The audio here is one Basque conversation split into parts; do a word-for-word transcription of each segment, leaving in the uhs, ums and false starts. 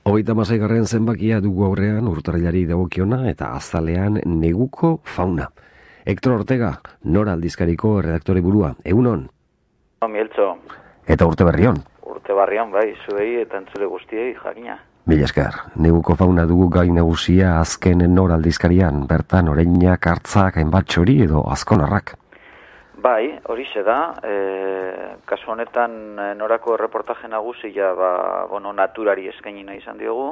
Hogeita hamaseigarren zenbakia dugu aurrean urtarrilari dagokiona eta azalean neguko fauna. Hector Ortega, Nora aldizkariko redaktore burua. Egunon? Mieltxo. Eta urte berrion? Urte berrion, bai, zuei eta entzule guztiei jakina. Mila esker, neguko fauna dugu gai nagusia azken Nora aldizkarian, bertan oreinak, hartzak, hainbat txori edo azkonarrak. Bai, horixe da, e, kasu honetan Norako erreportaje nagusia ba, bueno, naturari eskaini nahi izan diogu,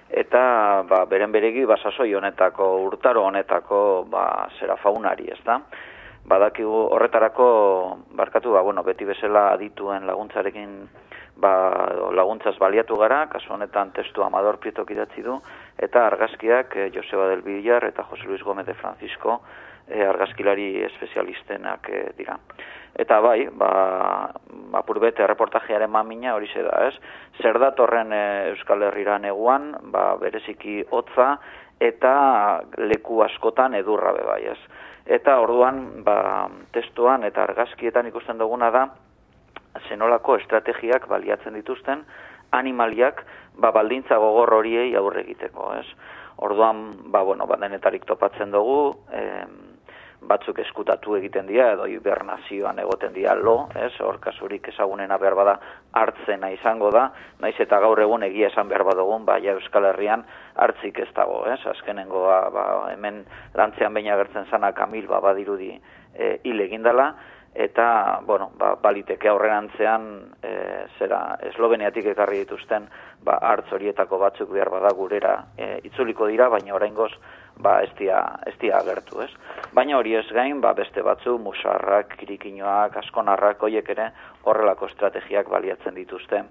eta ba, beren beregi basasoi honetako, urtaro honetako ba, zera faunari, ez da? Badakigu horretarako, barkatu, ba, bueno, beti bezala adituen laguntzarekin ba, laguntzaz baliatu gara, kasu honetan testu Amador Prietok idatzi du, eta argazkiak eh, Joseba del Villar eta Jose Luis Gómez de Francisco E, argazkilari espezialistenak e, dira. Eta bai, ba, apurbete reportajearen mamina hori da, ez? Zer datorren e, Euskal Herrira neguan, ba, bereziki hotza eta leku askotan edurra be bai, ez? Eta orduan, ba, testuan eta argazkietan ikusten duguna da, zenolako estrategiak baliatzen dituzten animaliak ba, baldintza gogor horiei aurre egiteko, ez? Orduan, ba, bueno, ba, denetarik topatzen dugu, eh, batzuk eskutatu egiten dira, edo hibernazioan egoten dira lo, ez, hor kasurik ezagunena behar bada hartzena izango da, naiz eta gaur egun egia esan behar badugun, ba, ja Euskal Herrian hartzik ez dago, ez, azkenengoa, ba, hemen lantzean behin agertzen zana Kamil, ba, badirudi e, hil egindala, eta, bueno, ba, baliteke aurrerantzean, e, zera, Esloveniatik ekarri dituzten, ba, hartz horietako batzuk behar bada gurera e, itzuliko dira, baina oraingoz, ba, ez dia, ez dia agertu, ez? Baina hori ez gain, ba, beste batzu, musarrak, kirikinoak, askonarrak, hoiek ere horrelako estrategiak baliatzen dituzte.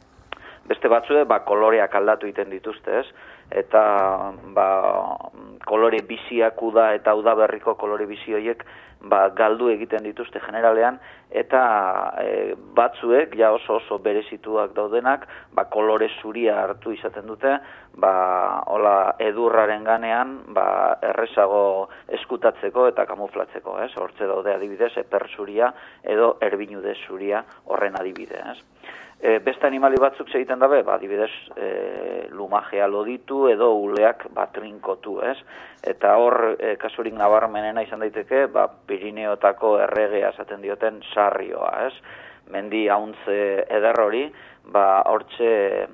Beste batzue, ba, koloreak aldatu egiten dituzte, ez? Eta, ba, kolore biziak uda eta udaberriko kolore bizi horiek, ba, galdu egiten dituzte generalean, eta e, batzuek, ja oso oso berezituak daudenak, ba, kolore zuria hartu izaten dute, ba, hola, edurraren ganean, ba, errezago eskutatzeko eta kamuflatzeko, ez? Hortze daude adibidez, eper zuria edo erbinude zuria horren adibide, ez? E, beste animali batzuk egiten dabe, ba, adibidez, e, lumajea loditu edo uleak bat trinkotu, ez? Eta hor, e, kasurik nabarmenena izan daiteke, ba, Pirineotako erregea esaten dioten sarrioa, ez? Mendi hauntze eder hori, ba, hortxe,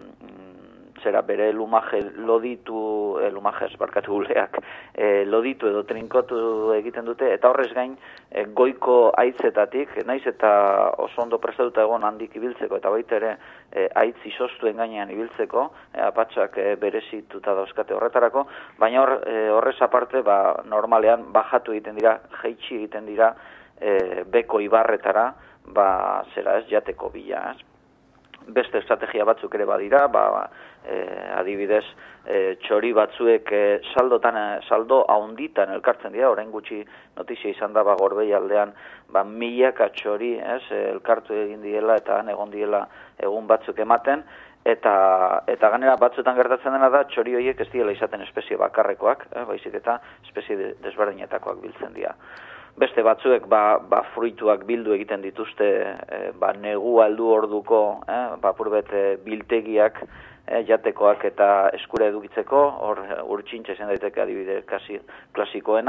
zera bere lumaje loditu, e, lumajez barkatu uleak, e, loditu edo trinkotu egiten dute, eta horrez gain, e, goiko aitzetatik, naiz eta oso ondo prestatuta egon handik ibiltzeko, eta baita ere e, aitz izostuen gainean ibiltzeko, e, apatxak e, berezituta dauzkate horretarako, baina hor, e, horrez aparte, ba, normalean bajatu egiten dira, jaitsi egiten dira, e, beko ibarretara, ba, zera ez, jateko bila, ez? Beste estrategia batzuk ere badira, ba, e, adibidez, e, txori batzuek e, saldotan, saldo haunditan elkartzen dira, orain gutxi notizia izan da, ba, Gorbei aldean, ba, milaka txori, ez, elkartu egin diela eta han egon diela egun batzuk ematen, eta eta ganera batzuetan gertatzen dena da, txori horiek ez diela izaten espezie bakarrekoak, eh, baizik eta espezie desberdinetakoak biltzen dira. Beste batzuek ba, ba, fruituak bildu egiten dituzte, e, ba, negu aldu orduko, eh, ba, purbet e, biltegiak, e, jatekoak eta eskura edukitzeko, hor urtsintxe zen daiteke adibide kasi, klasikoena,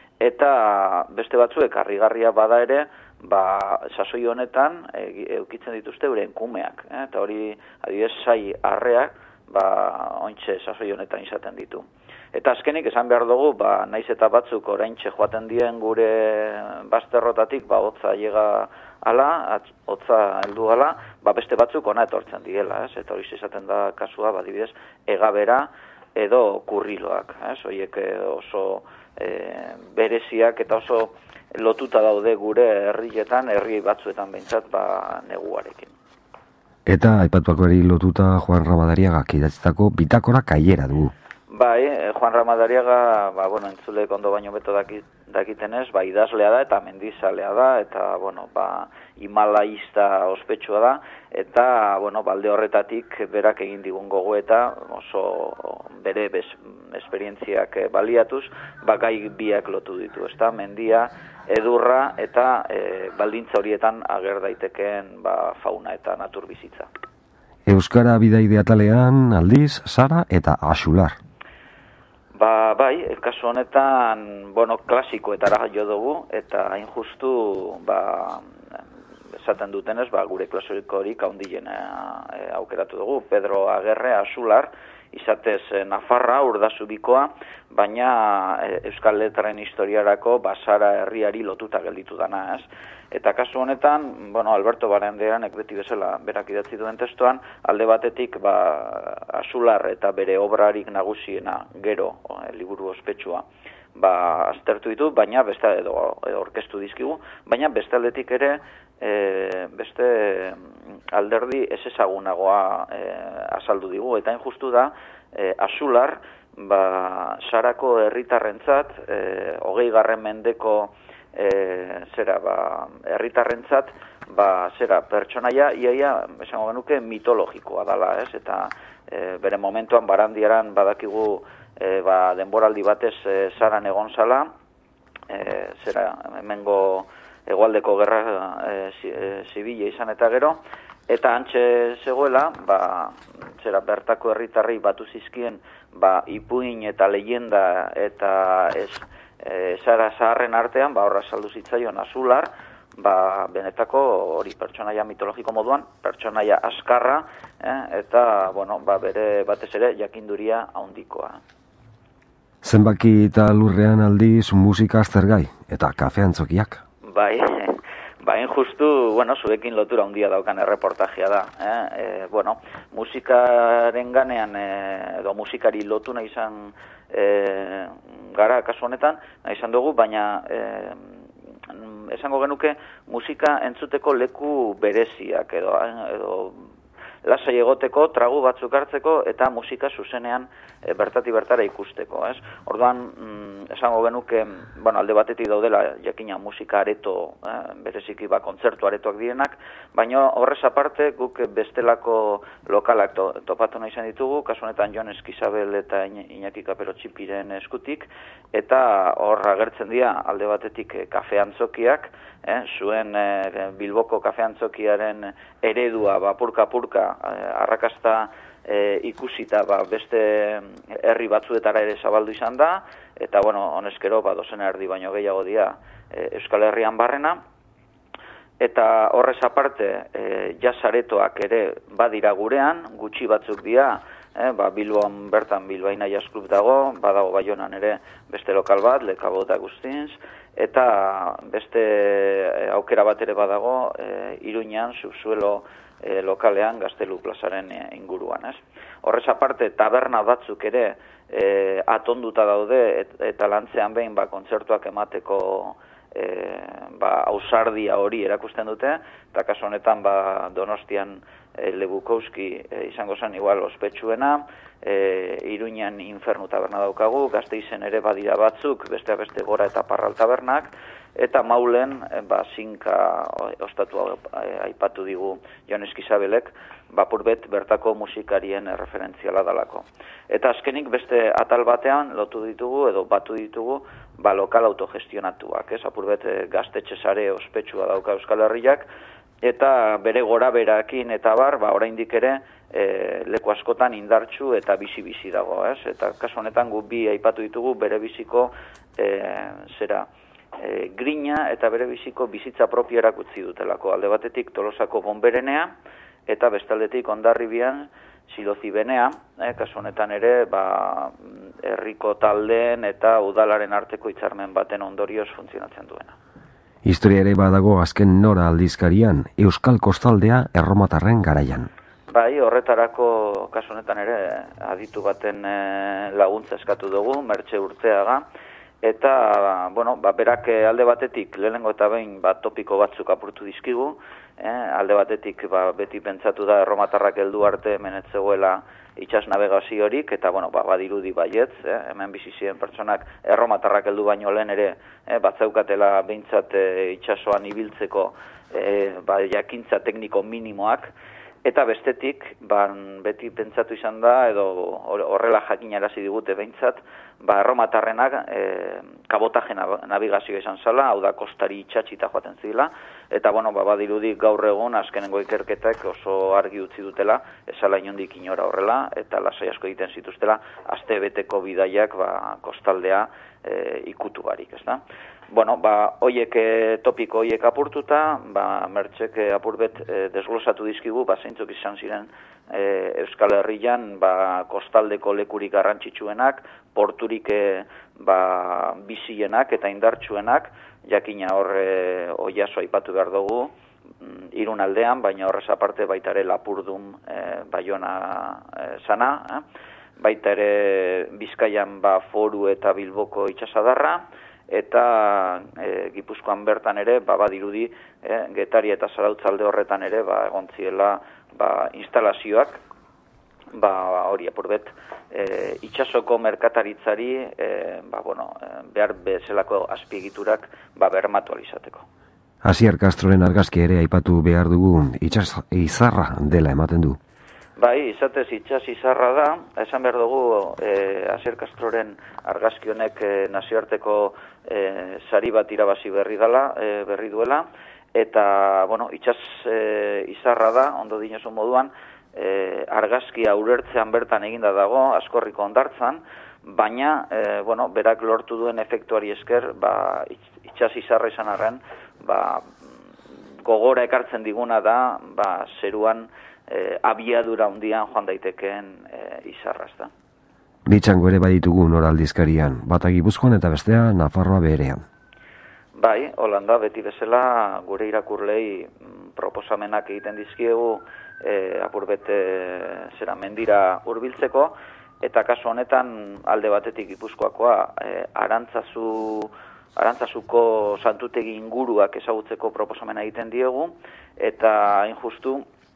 eta beste batzuek harrigarria bada ere, ba, sasoi honetan e, eukitzen dituzte euren kumeak, eh, eta hori adibidez sai arreak, ba, ointxe sasoi honetan izaten ditu. Eta azkenik esan behar dugu, ba, naiz eta batzuk oraintxe joaten dien gure bazterrotatik, ba, hotza llega ala, hotza heldu ala, ba, beste batzuk ona etortzen diela, ez? Eta hori izaten da kasua, ba, adibidez, egabera edo kurriloak, ez? Horiek oso e, bereziak eta oso lotuta daude gure herrietan, herri batzuetan behintzat, ba, neguarekin. Eta aipatuakoari lotuta Juan Ramadariagak idatzitako bitakora kaiera dugu. Bai, Juan Ramadariaga, ba, bueno, entzulek ondo baino beto dakit, dakitenez, ba, idazlea da eta mendizalea da, eta, bueno, ba, himalaista ospetsua da, eta, bueno, balde horretatik berak egin digun gogoeta, oso bere bez, esperientziak baliatuz, ba, gai biak lotu ditu, ezta, mendia, edurra eta e, baldintza horietan ager daitekeen ba, fauna eta naturbizitza. Euskara bidaide atalean aldiz, Sara eta Axular. Ba, bai, kasu honetan, bueno, klasikoetara jo dugu, eta hain justu, ba, esaten dutenez, ba, gure klasikorik handiena e, aukeratu dugu. Pedro Agerre, Axular, izatez e, Nafarra, Urdazubikoa, baina e, Euskal Letraren historiarako Basara herriari lotuta gelditu dana, ez? Eta kasu honetan, bueno, Alberto Barandiaranek beti bezala berak idatzi duen testuan, alde batetik, ba, Axular eta bere obrarik nagusiena gero, e, liburu ospetsua, ba, aztertu ditu, baina beste edo e, orkestu dizkigu, baina beste aldetik ere, e, beste alderdi ez ezagunagoa e, azaldu digu, eta injustu da, e, Axular, ba, Sarako herritarrentzat, e, hogei garren mendeko E, zera, ba, herritarrentzat, ba, zera, pertsonaia, iaia, esango genuke, mitologikoa dala, ez? Eta e, bere momentuan Barandiaran badakigu e, ba, denboraldi batez e, Saran egon zala, e, zera, hemengo hegoaldeko gerra e, zibila izan eta gero, eta antxe zegoela, ba, zera, bertako herritarrei batu zizkien, ba, ipuin eta leyenda eta ez, E, Sara zaharren artean, ba, horra saldu zitzaion Axular, ba, benetako hori pertsonaia mitologiko moduan, pertsonaia askarra, eh, eta, bueno, ba, bere batez ere jakinduria handikoa. Zenbaki eta lurrean aldiz musika aztergai eta kafeantzokiak. Bai, bain justu, bueno, zurekin lotura handia daukan erreportajea da. Eh? E, bueno, musikaren ganean, e, edo musikari lotu nahi izan e, gara kasu honetan, nahi izan dugu, baina e, esango genuke musika entzuteko leku bereziak, edo, edo lasai egoteko, tragu batzuk hartzeko, eta musika zuzenean e, bertati bertara ikusteko, ez? Orduan, mm, esango genuke, bueno, alde batetik daudela, jakina musika areto, eh, bereziki ba, kontzertu aretoak direnak, baina horrez aparte, guk bestelako lokalak to, topatu nahi izan ditugu, kasu honetan Jon Eskizabel eta Iñaki Kapero Txipiren eskutik, eta hor agertzen dira alde batetik e, kafeantzokiak, eh, zuen e, Bilboko kafeantzokiaren eredua, ba, purka-purka, arrakasta e, ikusita ba, beste herri batzuetara ere zabaldu izan da, eta bueno, honezkero ba, dozen erdi baino gehiago dira e, Euskal Herrian barrena, eta horrez aparte e, jazaretoak ere badira gurean, gutxi batzuk dira, e, ba, Bilbon bertan Bilbaina Jazz Club dago, badago Baionan ere beste lokal bat, Le Caveau d'Agustins, eta beste e, aukera bat ere badago e, Iruñan, Subsuelo E, lokalean Gaztelu plazaren e, inguruan, ez? Horrez aparte, taberna batzuk ere e, atonduta daude et, eta lantzean behin ba, kontzertuak emateko e, ba, ausardia hori erakusten dute, eta kasu honetan ba, Donostian e, Lebukowski e, izango zen igual ospetsuena, e, Iruñan Infernu taberna daukagu, Gasteizen ere badira batzuk, beste beste Gora eta Parral tabernak, eta Maulen, ba, zinka ostatu aipatu digu Jon Eskizabelek, bapurbet bertako musikarien referentziala dalako. Eta azkenik beste atal batean lotu ditugu, edo batu ditugu, ba, lokal autogestionatuak, ez? Apurbet gaztetxe sare ospetsua dauka Euskal Herriak, eta bere gora berakin eta bar, ba, oraindik ere, e, leku askotan indartsu eta bizi-bizi dago, ez? Eta kasu honetan gu bi aipatu ditugu bere biziko, e, zera, E, grina eta bere biziko bizitza propio erakutzi dutelako. Alde batetik Tolosako Bonberenea eta bestaldetik Hondarribian Silozibenea, eh, kasu honetan ere, ba, herriko taldeen eta udalaren arteko hitzarmen baten ondorioz funtzionatzen duena. Historia ere badago azken Nora aldizkarian, Euskal Kostaldea erromatarren garaian. Bai, horretarako kasu honetan ere aditu baten e, laguntza eskatu dugu, Mertxe Urteaga, eta, bueno, ba, berak alde batetik, lehenengo eta behin, ba, topiko batzuk apurtu dizkigu, eh? Alde batetik, ba, beti pentsatu da erromatarrak heldu arte menetzegoela itxas navegaziorik, eta, bueno, ba, badirudi baietz, eh? Hemen bizi ziren pertsonak erromatarrak heldu baino lehen ere, eh? batzaukatela behintzat eh, itxasoan ibiltzeko eh, ba, jakintza tekniko minimoak, eta bestetik, ban, beti pentsatu izan da, edo horrela jakinarazi digute behintzat, ba, erromatarrenak e, kabotaje navigazioa izan zala, hau da kostari itxatxita joaten zila, Eta, bueno, ba, badirudi gaur egun azkenengo ikerketak oso argi utzi dutela, esala inondik inora horrela, eta lasai asko egiten zituztela, aste beteko bidaiak ba, kostaldea e, ikutu barik, ez da? Bueno, ba, oiek topiko oiek apurtuta, ba, Mertxek apurbet e, desglosatu dizkigu, ba, zeintzuk izan ziren e, Euskal Herrian, ba, kostaldeko lekurik garrantzitsuenak, porturik e, ba, bizienak eta indartsuenak, jakina hor e, oiaso aipatu behar dugu, Irun aldean, baina horrez aparte baita ere Lapurdun e, Baiona e, sana, eh? Baita ere Bizkaian ba, Foru eta Bilboko itsasadarra, eta e, Gipuzkoan bertan ere, ba, badirudi, e, Getari eta Zarautzalde horretan ere, ba, egon ziela ba, instalazioak, ba, hori apurbet, e, itsasoko merkataritzari e, ba, bueno, behar bezalako azpiegiturak ba, bermatu alizateko. Asier Castroren argazki ere aipatu behar dugu, itsas izarra dela ematen du. Bai, izatez itsas izarra da, esan behar dugu e, Asier Castroren argazki honek e, nazioarteko e, sari bat irabazi berri dela, e, berri duela, eta, bueno, itsas e, izarra da, ondo dinosun moduan, e, argazkia urertzean bertan eginda dago, Askorriko hondartzan, baina, e, bueno, berak lortu duen efektuari esker, ba, itsas izarra izan arren, ba, gogora ekartzen diguna da, ba, zeruan, E, abiadura hundian joan daitekeen e, izarra, ez da. Bitxango ere baditugu noraldizkarian, bata Gipuzkoan eta bestea Nafarroa beherean. Bai, Holanda, beti bezala gure irakurlei proposamenak egiten dizkiegu e, apurbete zera mendira hurbiltzeko, eta kasu honetan alde batetik Gipuzkoakoa e, arantzazu Arantzazuko santutegi inguruak ezagutzeko proposamena egiten diegu, eta hain justu,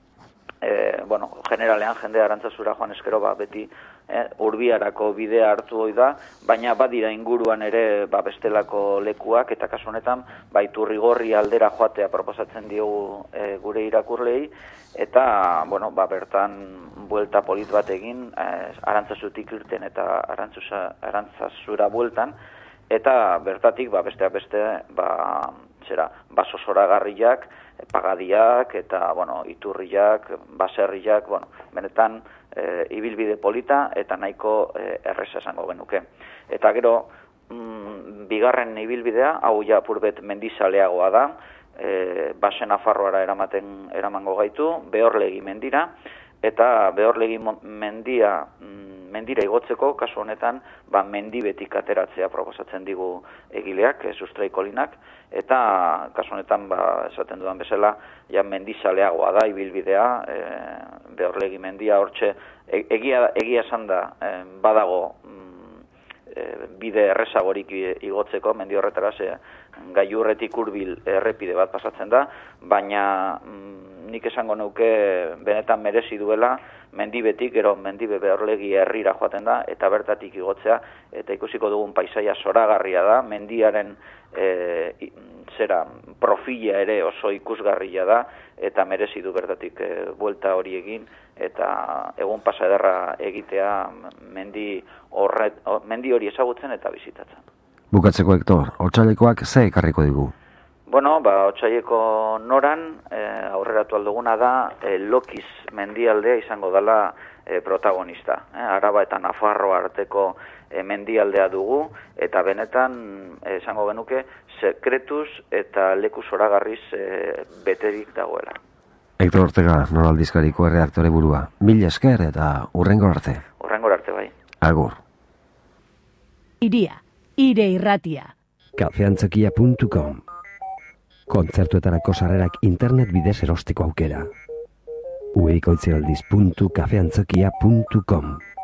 E, bueno, generalean jende arantzazura joan eskero ba, beti eh, Urbiarako bidea hartu hoi da, baina badira inguruan ere ba, bestelako lekuak, eta kasu honetan ba, Iturrigorri aldera joatea proposatzen diogu e, gure irakurlei, eta bueno, ba, bertan buelta polit bat egin, eh, arantzazutik irten eta arantzazura bueltan, eta bertatik ba, besteak beste ba, zera, baso zoragarriak, pagadiak eta bueno, iturriak, baserriak, bueno, benetan e, ibilbide polita eta nahiko e, erreza esango genuke. Eta gero, mm, bigarren ibilbidea, hau ja purbet mendizaleagoa da, e, Base Nafarroara eramaten eramango gaitu, Behorlegi mendira, eta Behorlegi mendia mm, mendira igotzeko, kasu honetan, ba, mendibetik ateratzea proposatzen digu egileak, e, sustraikolinak, eta kasu honetan, ba, esaten dudan bezala, ja mendizaleagoa da, ibilbidea, e, Behorlegi mendia, hortxe, e, egia, egia esan da, e, badago mm, e, bide errezagorik igotzeko, mendi horretara, ze gailurretik hurbil errepide bat pasatzen da, baina mm, nik esango nuke benetan merezi duela, mendibetik, gero mendibe Behorlegi herrira joaten da, eta bertatik igotzea, eta ikusiko dugun paisaia zoragarria da, mendiaren e, zera profila ere oso ikusgarria da, eta merezi du bertatik e, buelta hori egin, eta egun pasa ederra egitea mendi, horret, mendi hori ezagutzen eta bizitatzen. Bukatzeko, Hektor, Otsailekoak ze ekarriko digu? Bueno, ba, Otsaileko noran, e, aurreratu alduguna da, e, Lokiz mendialdea izango dela e, protagonista. E, Araba eta Nafarro arteko e, mendialdea dugu, eta benetan, e, esango genuke, sekretuz eta leku zoragarriz e, beterik dagoela. Hektor Ortega, Noraldizkariko erredaktore burua. Mila esker eta hurrengo arte. Hurrengo arte bai. Agur. Iria, ire irratia. kafeantzokia puntu com Kontzertuetarako sarrerak internet bidez erosteko aukera. ueikoitzealdiz puntu kafeantzokia puntu com